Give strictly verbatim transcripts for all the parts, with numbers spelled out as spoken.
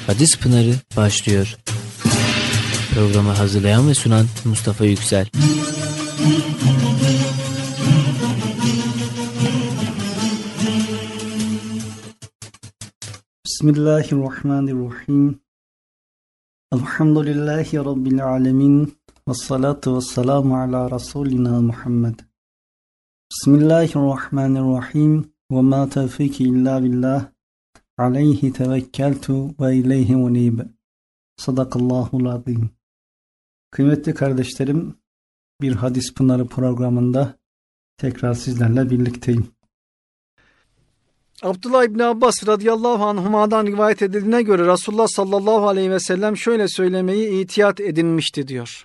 Hadis Pınarı başlıyor. Programı hazırlayan ve sunan Mustafa Yüksel. Bismillahirrahmanirrahim. Elhamdülillahi Rabbil alemin. Vessalatu vesselamu ala Resulina Muhammed. Bismillahirrahmanirrahim. Ve ma tevfiki illa billah. Aleyhi tevekkeltu ve ileyhi unib. Sadakallahul azim. Kıymetli kardeşlerim, bir Hadis Pınarı programında tekrar sizlerle birlikteyim. Abdullah İbni Abbas radıyallahu anhuma'dan rivayet edildiğine göre Resulullah sallallahu aleyhi ve sellem şöyle söylemeyi itiyat edinmişti diyor.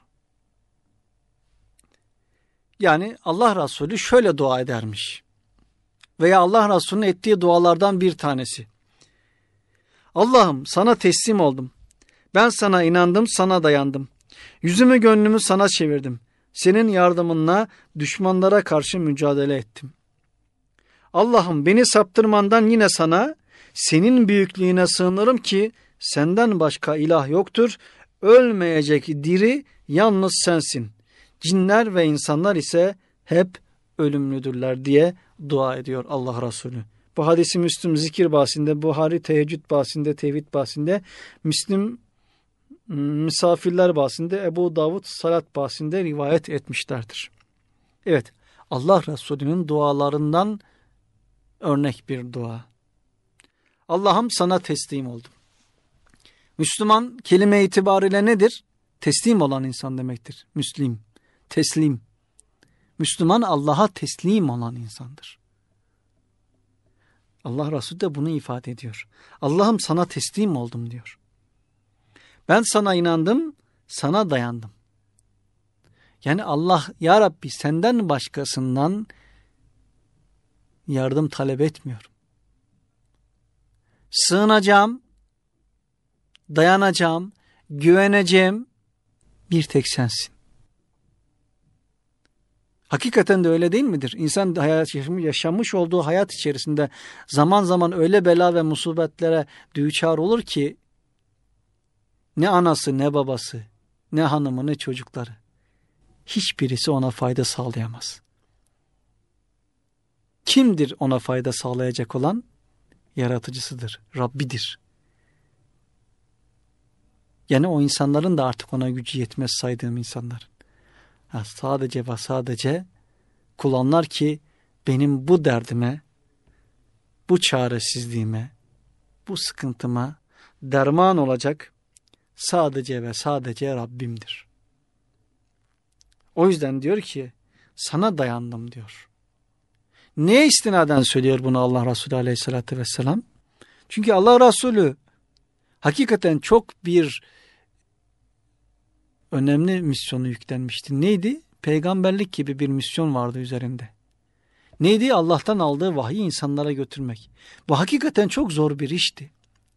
Yani Allah Resulü şöyle dua edermiş. Veya Allah Resulü'nün ettiği dualardan bir tanesi. Allah'ım sana teslim oldum. Ben sana inandım, sana dayandım. Yüzümü gönlümü sana çevirdim. Senin yardımınla düşmanlara karşı mücadele ettim. Allah'ım beni saptırmandan yine sana, senin büyüklüğüne sığınırım ki senden başka ilah yoktur. Ölmeyecek diri yalnız sensin. Cinler ve insanlar ise hep ölümlüdürler diye dua ediyor Allah Resulü. Bu hadisi Müslüm zikir bahsinde, Buhari teheccüd bahsinde, tevhid bahsinde, Müslim misafirler bahsinde, Ebu Davud salat bahsinde rivayet etmişlerdir. Evet, Allah Resulü'nün dualarından örnek bir dua. Allah'ım sana teslim oldum. Müslüman kelime itibariyle nedir? Teslim olan insan demektir. Müslim, teslim. Müslüman Allah'a teslim olan insandır. Allah Resulü de bunu ifade ediyor. Allah'ım sana teslim oldum diyor. Ben sana inandım, sana dayandım. Yani Allah, ya Rabbi senden başkasından yardım talep etmiyorum. Sığınacağım, dayanacağım, güveneceğim bir tek sensin. Hakikaten de öyle değil midir? İnsan hayat, yaşamış olduğu hayat içerisinde zaman zaman öyle bela ve musibetlere düçar olur ki ne anası ne babası, ne hanımı ne çocukları, hiçbirisi ona fayda sağlayamaz. Kimdir ona fayda sağlayacak olan? Yaratıcısıdır, Rabbidir. Yani o insanların da artık ona gücü yetmez saydığım insanların. Ha, sadece ve sadece kullanlar ki benim bu derdime, bu çaresizliğime, bu sıkıntıma derman olacak sadece ve sadece Rabbimdir. O yüzden diyor ki sana dayandım diyor. Neye istinaden söylüyor bunu Allah Resulü aleyhissalatü vesselam? Çünkü Allah Resulü hakikaten çok bir önemli misyonu yüklenmişti. Neydi? Peygamberlik gibi bir misyon vardı üzerinde. Neydi? Allah'tan aldığı vahyi insanlara götürmek. Bu hakikaten çok zor bir işti.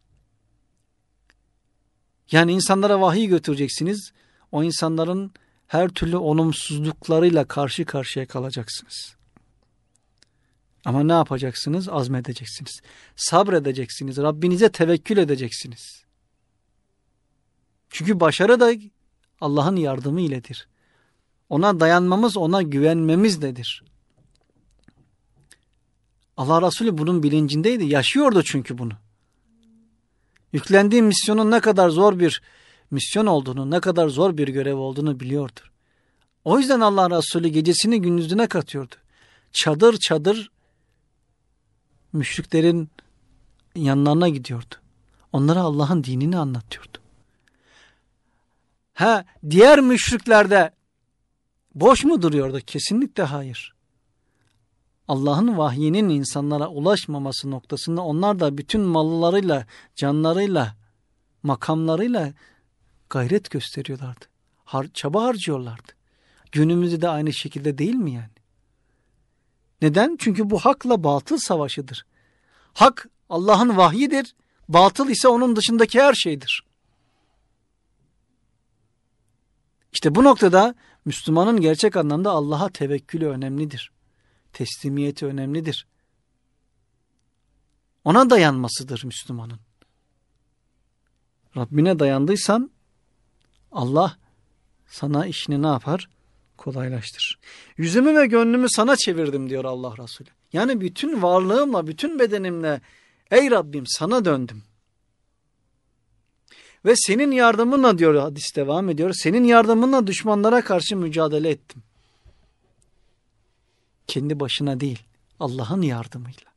Yani insanlara vahiy götüreceksiniz. O insanların her türlü olumsuzluklarıyla karşı karşıya kalacaksınız. Ama ne yapacaksınız? Azmedeceksiniz. Sabredeceksiniz. Rabbinize tevekkül edeceksiniz. Çünkü başarı da Allah'ın yardımı iledir. Ona dayanmamız, ona güvenmemizledir. Allah Resulü bunun bilincindeydi. Yaşıyordu çünkü bunu. Yüklendiği misyonun ne kadar zor bir misyon olduğunu, ne kadar zor bir görev olduğunu biliyordur. O yüzden Allah Resulü gecesini gündüzüne katıyordu. Çadır çadır müşriklerin yanlarına gidiyordu. Onlara Allah'ın dinini anlatıyordu. Ha, diğer müşriklerde boş mu duruyordu? Kesinlikle hayır. Allah'ın vahyinin insanlara ulaşmaması noktasında onlar da bütün mallarıyla, canlarıyla, makamlarıyla gayret gösteriyorlardı. Har çaba harcıyorlardı. Günümüzde de aynı şekilde değil mi yani? Neden? Çünkü bu hakla batıl savaşıdır. Hak Allah'ın vahyidir, batıl ise onun dışındaki her şeydir. İşte bu noktada Müslümanın gerçek anlamda Allah'a tevekkülü önemlidir. Teslimiyeti önemlidir. Ona dayanmasıdır Müslümanın. Rabbine dayandıysan Allah sana işini ne yapar? Kolaylaştırır. Yüzümü ve gönlümü sana çevirdim diyor Allah Resulü. Yani bütün varlığımla, bütün bedenimle ey Rabbim sana döndüm. Ve senin yardımınla diyor hadis devam ediyor. Senin yardımınla düşmanlara karşı mücadele ettim. Kendi başına değil, Allah'ın yardımıyla.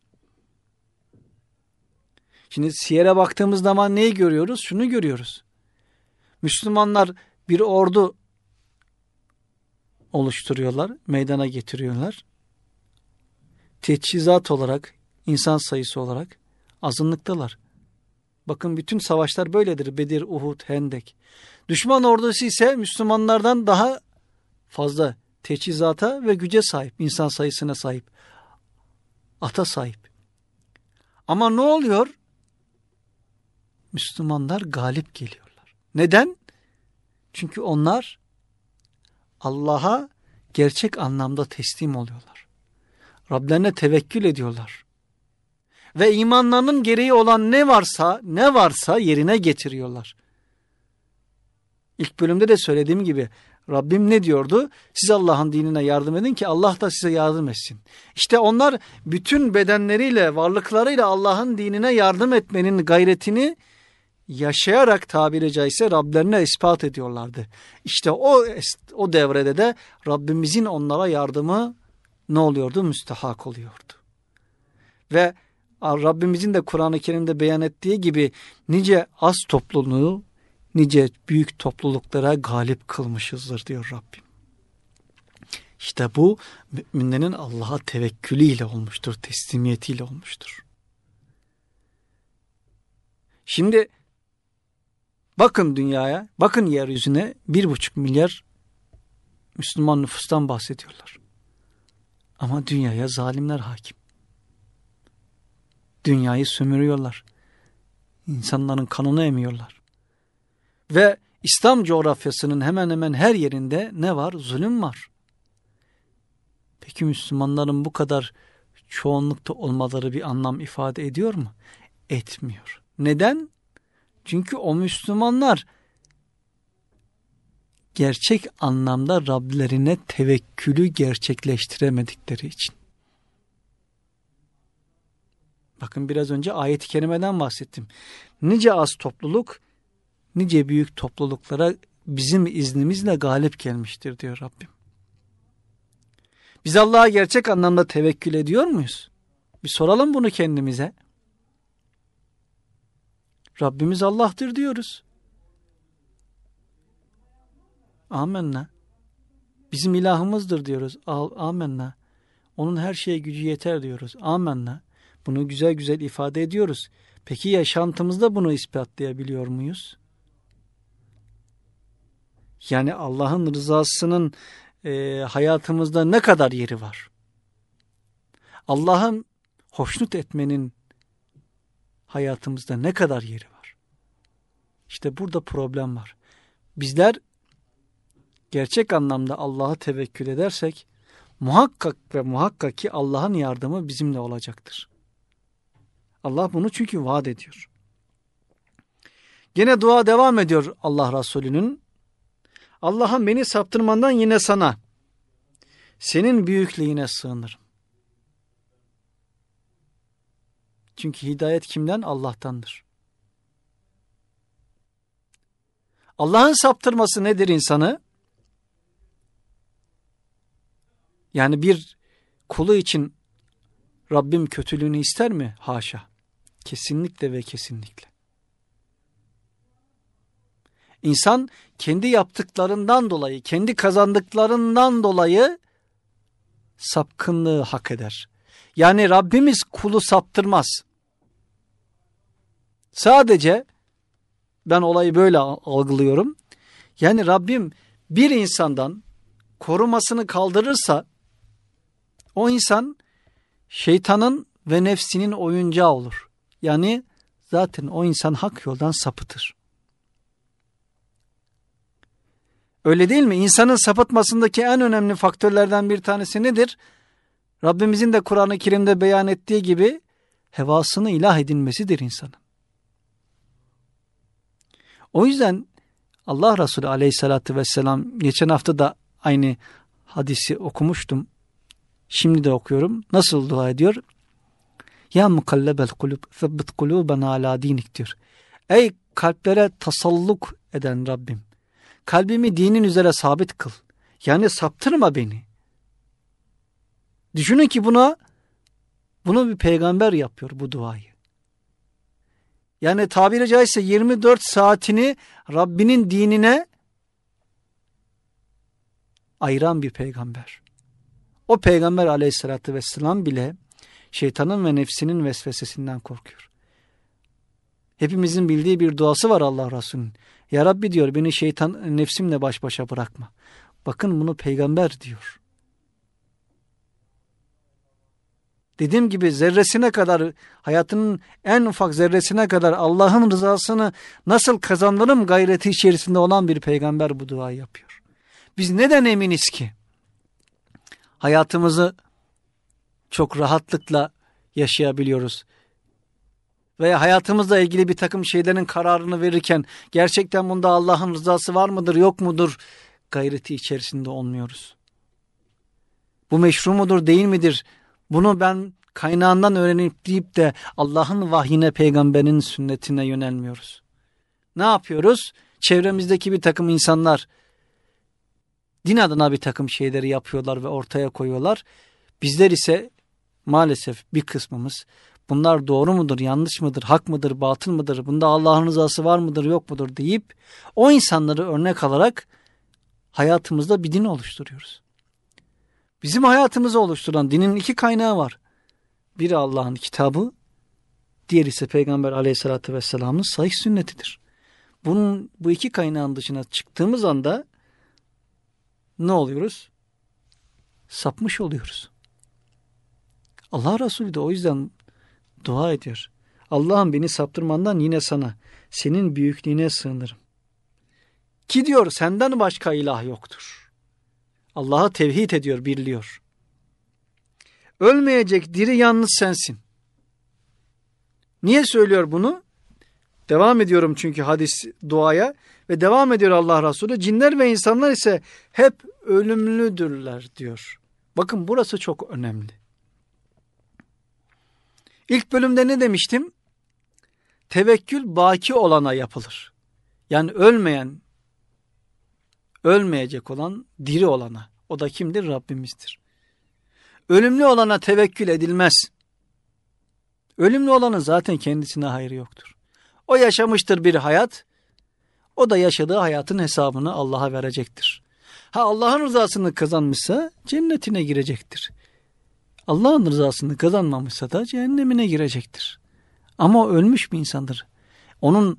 Şimdi siyere baktığımız zaman neyi görüyoruz? Şunu görüyoruz. Müslümanlar bir ordu oluşturuyorlar, meydana getiriyorlar. Teçhizat olarak, insan sayısı olarak azınlıktalar. Bakın bütün savaşlar böyledir. Bedir, Uhud, Hendek. Düşman ordusu ise Müslümanlardan daha fazla teçhizata ve güce sahip, insan sayısına sahip, ata sahip. Ama ne oluyor? Müslümanlar galip geliyorlar. Neden? Çünkü onlar Allah'a gerçek anlamda teslim oluyorlar. Rablerine tevekkül ediyorlar. Ve imanlarının gereği olan ne varsa, ne varsa yerine getiriyorlar. İlk bölümde de söylediğim gibi Rabbim ne diyordu? Siz Allah'ın dinine yardım edin ki Allah da size yardım etsin. İşte onlar bütün bedenleriyle, varlıklarıyla Allah'ın dinine yardım etmenin gayretini yaşayarak tabiri caizse Rablerine ispat ediyorlardı. İşte o o devrede de Rabbimizin onlara yardımı ne oluyordu? Müstahak oluyordu. Ve Rabbimizin de Kur'an-ı Kerim'de beyan ettiği gibi nice az topluluğu, nice büyük topluluklara galip kılmışızdır diyor Rabbim. İşte bu müminlerin Allah'a tevekkülüyle olmuştur, teslimiyetiyle olmuştur. Şimdi bakın dünyaya, bakın yeryüzüne bir buçuk milyar Müslüman nüfustan bahsediyorlar. Ama dünyaya zalimler hakim. Dünyayı sömürüyorlar. İnsanların kanını emiyorlar. Ve İslam coğrafyasının hemen hemen her yerinde ne var? Zulüm var. Peki Müslümanların bu kadar çoğunlukta olmaları bir anlam ifade ediyor mu? Etmiyor. Neden? Çünkü o Müslümanlar gerçek anlamda Rablerine tevekkülü gerçekleştiremedikleri için. Bakın biraz önce ayet-i kerimeden bahsettim. Nice az topluluk, nice büyük topluluklara bizim iznimizle galip gelmiştir diyor Rabbim. Biz Allah'a gerçek anlamda tevekkül ediyor muyuz? Bir soralım bunu kendimize. Rabbimiz Allah'tır diyoruz. Amenna. Bizim ilahımızdır diyoruz. Amenna. Onun her şeye gücü yeter diyoruz. Amenna. Bunu güzel güzel ifade ediyoruz. Peki yaşantımızda bunu ispatlayabiliyor muyuz? Yani Allah'ın rızasının e, hayatımızda ne kadar yeri var? Allah'ın hoşnut etmenin hayatımızda ne kadar yeri var? İşte burada problem var. Bizler gerçek anlamda Allah'a tevekkül edersek muhakkak ve muhakkak ki Allah'ın yardımı bizimle olacaktır. Allah bunu çünkü vaat ediyor. Gene dua devam ediyor Allah Resulü'nün. Allah'ım beni saptırmandan yine sana, senin büyüklüğüne sığınırım. Çünkü hidayet kimden? Allah'tandır. Allah'ın saptırması nedir insanı? Yani bir kulu için Rabbim kötülüğünü ister mi? Haşa. Kesinlikle ve kesinlikle. İnsan kendi yaptıklarından dolayı, kendi kazandıklarından dolayı sapkınlığı hak eder. Yani Rabbimiz kulu saptırmaz. Sadece ben olayı böyle algılıyorum. Yani Rabbim bir insandan korumasını kaldırırsa o insan şeytanın ve nefsinin oyuncağı olur. Yani zaten o insan hak yoldan sapıtır. Öyle değil mi? İnsanın sapıtmasındaki en önemli faktörlerden bir tanesi nedir? Rabbimizin de Kur'an-ı Kerim'de beyan ettiği gibi hevasını ilah edinmesidir insanın. O yüzden Allah Resulü aleyhissalatü vesselam, geçen hafta da aynı hadisi okumuştum. Şimdi de okuyorum. Nasıl dua ediyor? Ya mukallebel kulub, thabbit kulubena ala dinik diyor. Ey kalplere tasalluk eden Rabbim, kalbimi dinin üzere sabit kıl. Yani saptırma beni. Düşünün ki buna, bunu bir peygamber yapıyor bu duayı. Yani tabiri caizse yirmi dört saatini Rabbinin dinine ayıran bir peygamber. O peygamber aleyhissalatü vesselam bile şeytanın ve nefsinin vesvesesinden korkuyor. Hepimizin bildiği bir duası var Allah Resulü'nün. Ya Rabbi diyor, beni şeytan nefsimle baş başa bırakma. Bakın bunu peygamber diyor. Dediğim gibi zerresine kadar, hayatının en ufak zerresine kadar Allah'ın rızasını nasıl kazanırım gayreti içerisinde olan bir peygamber bu duayı yapıyor. Biz neden eminiz ki hayatımızı çok rahatlıkla yaşayabiliyoruz? Veya hayatımızla ilgili bir takım şeylerin kararını verirken gerçekten bunda Allah'ın rızası var mıdır yok mudur gayreti içerisinde olmuyoruz. Bu meşru mudur değil midir? Bunu ben kaynağından öğrenip deyip de Allah'ın vahyine, peygamberin sünnetine yönelmiyoruz. Ne yapıyoruz? Çevremizdeki bir takım insanlar din adına bir takım şeyleri yapıyorlar ve ortaya koyuyorlar. Bizler ise maalesef bir kısmımız bunlar doğru mudur, yanlış mıdır, hak mıdır, batıl mıdır, bunda Allah'ın rızası var mıdır, yok mudur deyip o insanları örnek alarak hayatımızda bir din oluşturuyoruz. Bizim hayatımızı oluşturan dinin iki kaynağı var. Biri Allah'ın kitabı, diğeri ise Peygamber aleyhissalatü vesselam'ın sahih sünnetidir. Bunun, bu iki kaynağın dışına çıktığımız anda ne oluyoruz? Sapmış oluyoruz. Allah Resulü de o yüzden dua ediyor. Allah'ım beni saptırmandan yine sana, senin büyüklüğüne sığınırım. Ki diyor senden başka ilah yoktur. Allah'a tevhid ediyor, birliyor. Ölmeyecek diri yalnız sensin. Niye söylüyor bunu? Devam ediyorum çünkü hadis duaya ve devam ediyor Allah Resulü. Cinler ve insanlar ise hep ölümlüdürler diyor. Bakın burası çok önemli. İlk bölümde ne demiştim? Tevekkül baki olana yapılır. Yani ölmeyen, ölmeyecek olan diri olana. O da kimdir? Rabbimizdir. Ölümlü olana tevekkül edilmez. Ölümlü olanın zaten kendisine hayrı yoktur. O yaşamıştır bir hayat. O da yaşadığı hayatın hesabını Allah'a verecektir. Ha Allah'ın rızasını kazanmışsa cennetine girecektir. Allah'ın rızasını kazanmamışsa da cehennemine girecektir. Ama o ölmüş bir insandır. Onun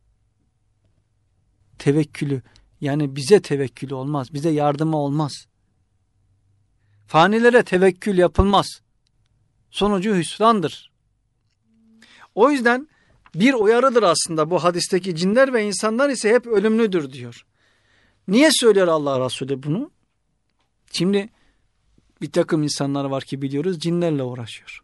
tevekkülü, yani bize tevekkülü olmaz. Bize yardımı olmaz. Fanilere tevekkül yapılmaz. Sonucu hüsrandır. O yüzden bir uyarıdır aslında bu hadisteki cinler ve insanlar ise hep ölümlüdür diyor. Niye söylüyor Allah Resulü bunu? Şimdi bir takım insanlar var ki biliyoruz cinlerle uğraşıyor.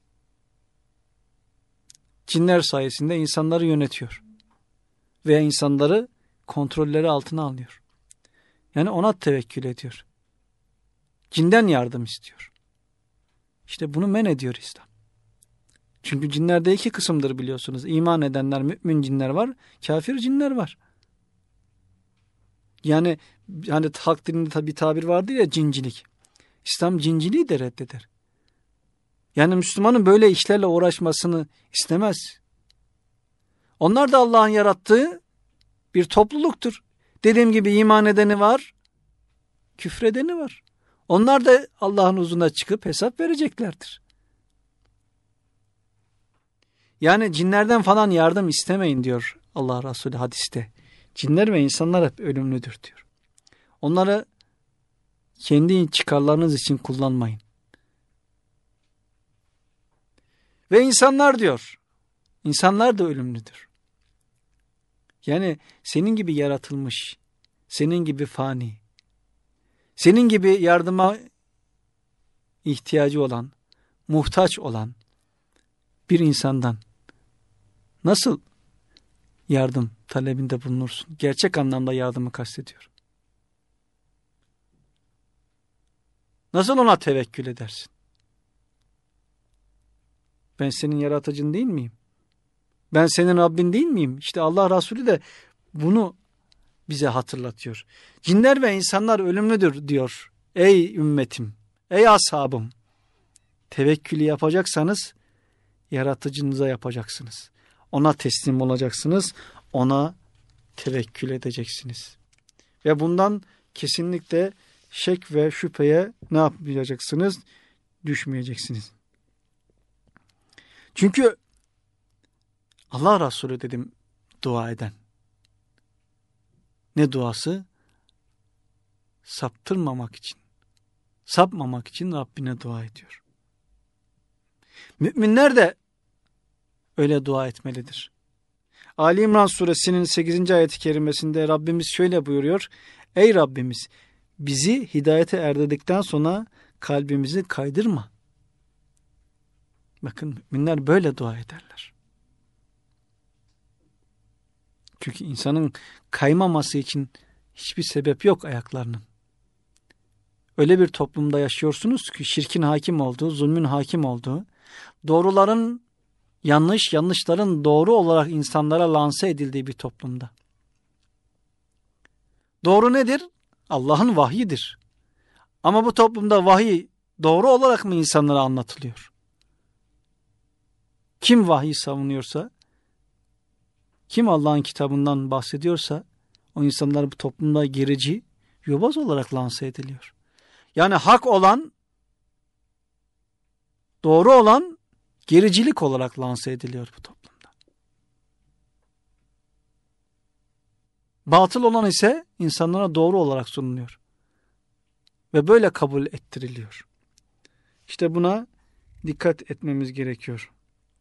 Cinler sayesinde insanları yönetiyor. Veya insanları kontrolleri altına alıyor. Yani ona tevekkül ediyor. Cinden yardım istiyor. İşte bunu men ediyor İslam. Çünkü cinlerde iki kısımdır biliyorsunuz. İman edenler, mümin cinler var, kafir cinler var. Yani hani halk dilinde tabi tabir vardır ya, cincilik. İslam cinciliği de reddeder. Yani Müslümanın böyle işlerle uğraşmasını istemez. Onlar da Allah'ın yarattığı bir topluluktur. Dediğim gibi iman edeni var, küfredeni var. Onlar da Allah'ın huzuruna çıkıp hesap vereceklerdir. Yani cinlerden falan yardım istemeyin diyor Allah Resulü hadiste. Cinler ve insanlar hep ölümlüdür diyor. Onları kendi çıkarlarınız için kullanmayın. Ve insanlar diyor, insanlar da ölümlüdür. Yani senin gibi yaratılmış, senin gibi fani, senin gibi yardıma ihtiyacı olan, muhtaç olan bir insandan nasıl yardım talebinde bulunursun. Gerçek anlamda yardımı kastediyorum. Nasıl ona tevekkül edersin? Ben senin yaratıcın değil miyim? Ben senin Rabbin değil miyim? İşte Allah Resulü de bunu bize hatırlatıyor. Cinler ve insanlar ölümlüdür diyor. Ey ümmetim, ey ashabım. Tevekkülü yapacaksanız yaratıcınıza yapacaksınız. Ona teslim olacaksınız. Ona tevekkül edeceksiniz. Ve bundan kesinlikle şek ve şüpheye ne yapmayacaksınız? Düşmeyeceksiniz. Çünkü Allah Resulü dedim dua eden. Ne duası? Saptırmamak için, sapmamak için Rabbine dua ediyor. Müminler de öyle dua etmelidir. Ali İmran suresinin sekizinci ayet-i kerimesinde Rabbimiz şöyle buyuruyor. Ey Rabbimiz, bizi hidayete erdirdikten sonra kalbimizi kaydırma. Bakın müminler böyle dua ederler. Çünkü insanın kaymaması için hiçbir sebep yok ayaklarının. Öyle bir toplumda yaşıyorsunuz ki şirkin hakim olduğu, zulmün hakim olduğu, doğruların yanlış, yanlışların doğru olarak insanlara lanse edildiği bir toplumda. Doğru nedir? Allah'ın vahyidir. Ama bu toplumda vahiy doğru olarak mı insanlara anlatılıyor? Kim vahiy savunuyorsa, kim Allah'ın kitabından bahsediyorsa, o insanlar bu toplumda gerici, yobaz olarak lanse ediliyor. Yani hak olan, doğru olan gericilik olarak lanse ediliyor bu toplumda. Batıl olan ise insanlara doğru olarak sunuluyor. Ve böyle kabul ettiriliyor. İşte buna dikkat etmemiz gerekiyor.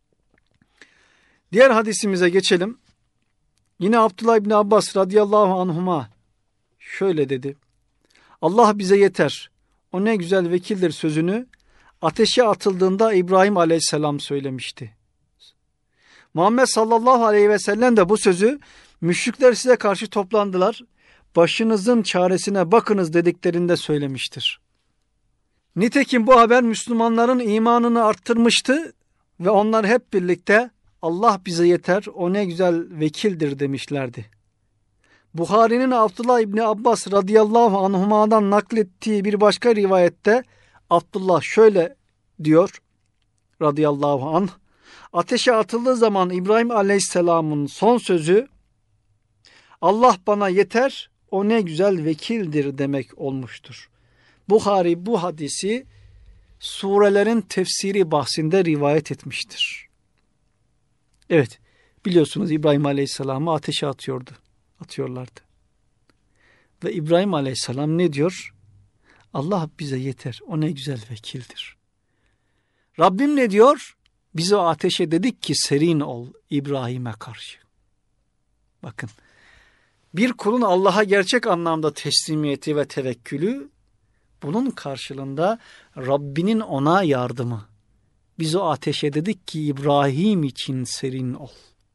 Diğer hadisimize geçelim. Yine Abdullah İbni Abbas radıyallahu anhuma şöyle dedi. Allah bize yeter. O ne güzel vekildir sözünü ateşe atıldığında İbrahim aleyhisselam söylemişti. Muhammed sallallahu aleyhi ve sellem de bu sözü müşrikler size karşı toplandılar. Başınızın çaresine bakınız dediklerinde söylemiştir. Nitekim bu haber Müslümanların imanını arttırmıştı ve onlar hep birlikte Allah bize yeter, o ne güzel vekildir demişlerdi. Buhari'nin Abdullah İbni Abbas radıyallahu anhuma'dan naklettiği bir başka rivayette Abdullah şöyle diyor radıyallahu anh. Ateşe atıldığı zaman İbrahim aleyhisselamın son sözü Allah bana yeter, o ne güzel vekildir demek olmuştur. Buhari bu hadisi surelerin tefsiri bahsinde rivayet etmiştir. Evet, biliyorsunuz İbrahim aleyhisselamı ateşe atıyordu, atıyorlardı. Ve İbrahim aleyhisselam ne diyor? Allah bize yeter, o ne güzel vekildir. Rabbim ne diyor? Biz o ateşe dedik ki serin ol İbrahim'e karşı. Bakın, bir kulun Allah'a gerçek anlamda teslimiyeti ve tevekkülü, bunun karşılığında Rabbinin ona yardımı. Biz o ateşe dedik ki İbrahim için serin ol.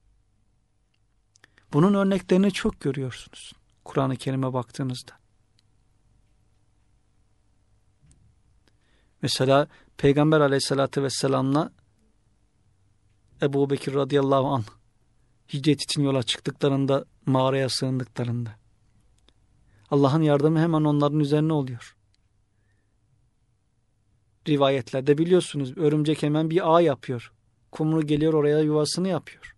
Bunun örneklerini çok görüyorsunuz Kur'an-ı Kerim'e baktığınızda. Mesela Peygamber aleyhissalatü vesselam'la Ebu Bekir radıyallahu anh hicret için yola çıktıklarında, mağaraya sığındıklarında Allah'ın yardımı hemen onların üzerine oluyor. Rivayetlerde biliyorsunuz örümcek hemen bir ağ yapıyor. Kumru geliyor oraya yuvasını yapıyor.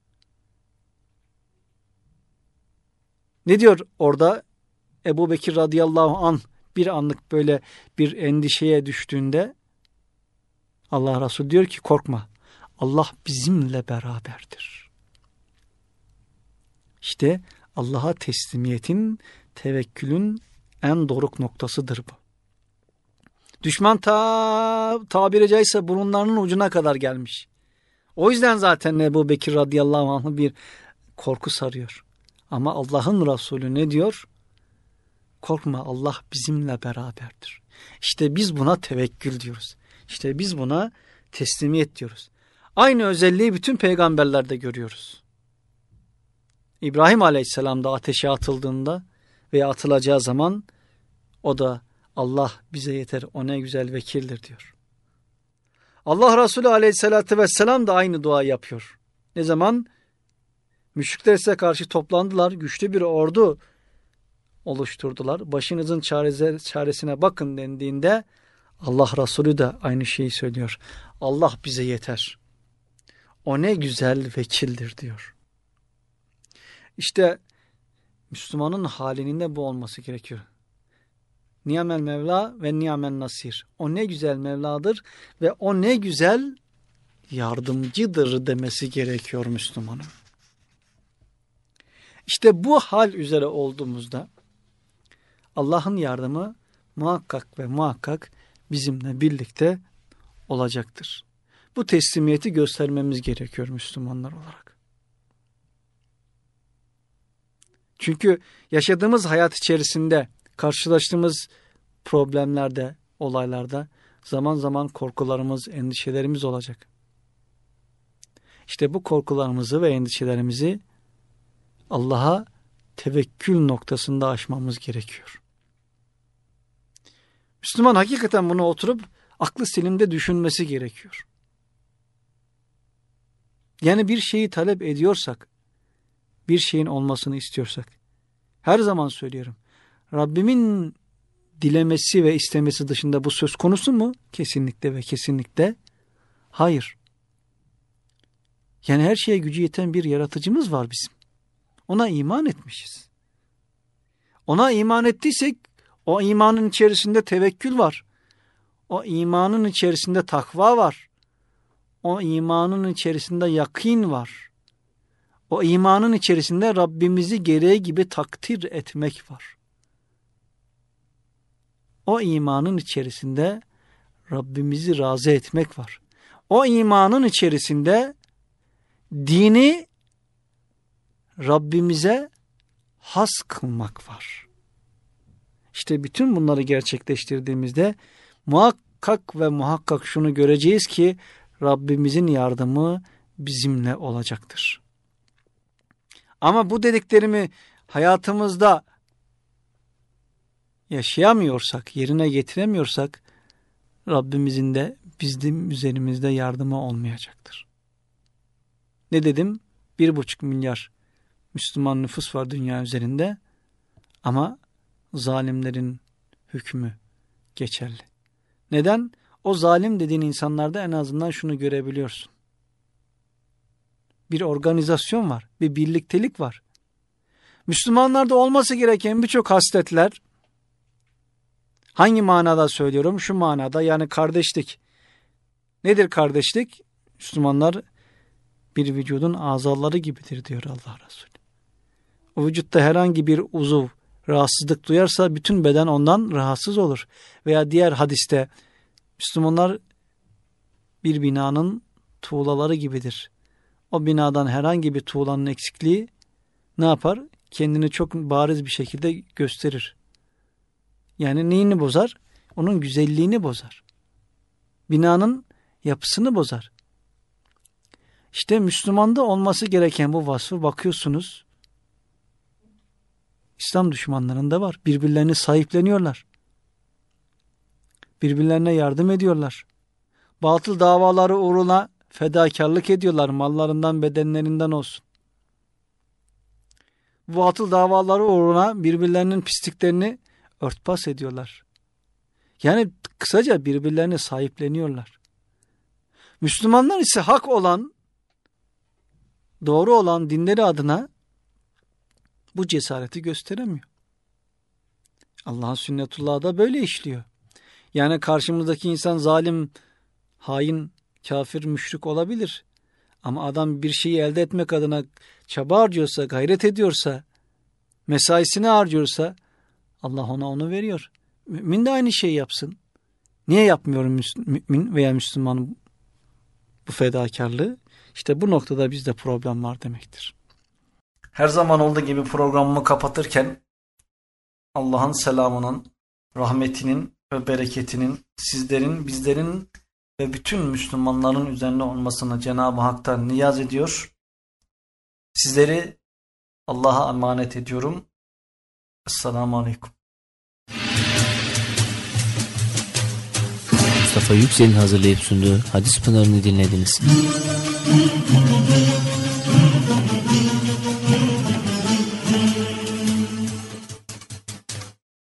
Ne diyor orada? Ebu Bekir radıyallahu anh bir anlık böyle bir endişeye düştüğünde Allah Resulü diyor ki korkma. Allah bizimle beraberdir. İşte Allah'a teslimiyetin, tevekkülün en doruk noktasıdır bu. Düşman ta tabiri caizse burunlarının ucuna kadar gelmiş. O yüzden zaten Ebu Bekir radıyallahu anh'ı bir korku sarıyor. Ama Allah'ın Resulü ne diyor? Korkma, Allah bizimle beraberdir. İşte biz buna tevekkül diyoruz. İşte biz buna teslimiyet diyoruz. Aynı özelliği bütün peygamberlerde görüyoruz. İbrahim Aleyhisselam da ateşe atıldığında veya atılacağı zaman o da Allah bize yeter, o ne güzel vekildir diyor. Allah Resulü Aleyhisselatü Vesselam da aynı dua yapıyor. Ne zaman? Müşrikler size karşı toplandılar, güçlü bir ordu oluşturdular. Başınızın çaresine bakın dendiğinde Allah Resulü de aynı şeyi söylüyor. Allah bize yeter. O ne güzel vekildir diyor. İşte Müslümanın halinin de bu olması gerekiyor. Niyamel Mevla ve niyamel Nasir. O ne güzel Mevladır ve o ne güzel yardımcıdır demesi gerekiyor Müslümanın. İşte bu hal üzere olduğumuzda Allah'ın yardımı muhakkak ve muhakkak bizimle birlikte olacaktır. Bu teslimiyeti göstermemiz gerekiyor Müslümanlar olarak. Çünkü yaşadığımız hayat içerisinde karşılaştığımız problemlerde, olaylarda zaman zaman korkularımız, endişelerimiz olacak. İşte bu korkularımızı ve endişelerimizi Allah'a tevekkül noktasında aşmamız gerekiyor. Müslüman hakikaten bunu oturup aklı selimde düşünmesi gerekiyor. Yani bir şeyi talep ediyorsak, bir şeyin olmasını istiyorsak, her zaman söylüyorum, Rabbimin dilemesi ve istemesi dışında bu söz konusu mu? Kesinlikle ve kesinlikle hayır. Yani her şeye gücü yeten bir yaratıcımız var bizim. Ona iman etmişiz. Ona iman ettiysek o imanın içerisinde tevekkül var. O imanın içerisinde takva var. O imanın içerisinde yakin var. O imanın içerisinde Rabbimizi gereği gibi takdir etmek var. O imanın içerisinde Rabbimizi razı etmek var. O imanın içerisinde dini Rabbimize has kılmak var. İşte bütün bunları gerçekleştirdiğimizde muhakkak ve muhakkak şunu göreceğiz ki Rabbimizin yardımı bizimle olacaktır. Ama bu dediklerimi hayatımızda yaşayamıyorsak, yerine getiremiyorsak Rabbimizin de bizim üzerimizde yardımı olmayacaktır. Ne dedim? Bir buçuk milyar Müslüman nüfus var dünya üzerinde ama zalimlerin hükmü geçerli. Neden? O zalim dediğin insanlarda en azından şunu görebiliyorsun. Bir organizasyon var, bir birliktelik var. Müslümanlarda olması gereken birçok hasletler, hangi manada söylüyorum? Şu manada, yani kardeşlik. Nedir kardeşlik? Müslümanlar bir vücudun azaları gibidir diyor Allah Resulü. O vücutta herhangi bir uzuv rahatsızlık duyarsa bütün beden ondan rahatsız olur. Veya diğer hadiste Müslümanlar bir binanın tuğlaları gibidir. O binadan herhangi bir tuğlanın eksikliği ne yapar? Kendini çok bariz bir şekilde gösterir. Yani neyini bozar? Onun güzelliğini bozar. Binanın yapısını bozar. İşte Müslümanda olması gereken bu vasfı bakıyorsunuz, İslam düşmanlarında var. Birbirlerini sahipleniyorlar. Birbirlerine yardım ediyorlar. Batıl davaları uğruna fedakarlık ediyorlar. Mallarından, bedenlerinden olsun. Batıl davaları uğruna birbirlerinin pisliklerini örtbas ediyorlar. Yani kısaca birbirlerini sahipleniyorlar. Müslümanlar ise hak olan, doğru olan dinleri adına bu cesareti gösteremiyor. Allah'ın sünnetullahı da böyle işliyor. Yani karşımızdaki insan zalim, hain, kafir, müşrik olabilir. Ama adam bir şeyi elde etmek adına çaba harcıyorsa, gayret ediyorsa, mesaisini harcıyorsa Allah ona onu veriyor. Mümin de aynı şeyi yapsın. Niye yapmıyor mümin veya Müslüman bu fedakarlığı? İşte bu noktada bizde problem var demektir. Her zaman olduğu gibi programımı kapatırken Allah'ın selamının, rahmetinin ve bereketinin sizlerin, bizlerin ve bütün Müslümanların üzerine olmasını Cenab-ı Hak'tan niyaz ediyor. Sizleri Allah'a emanet ediyorum. Esselamu Aleyküm. Mustafa Yüksel'in hazırlayıp sunduğu Hadis Pınarı'nı dinlediniz.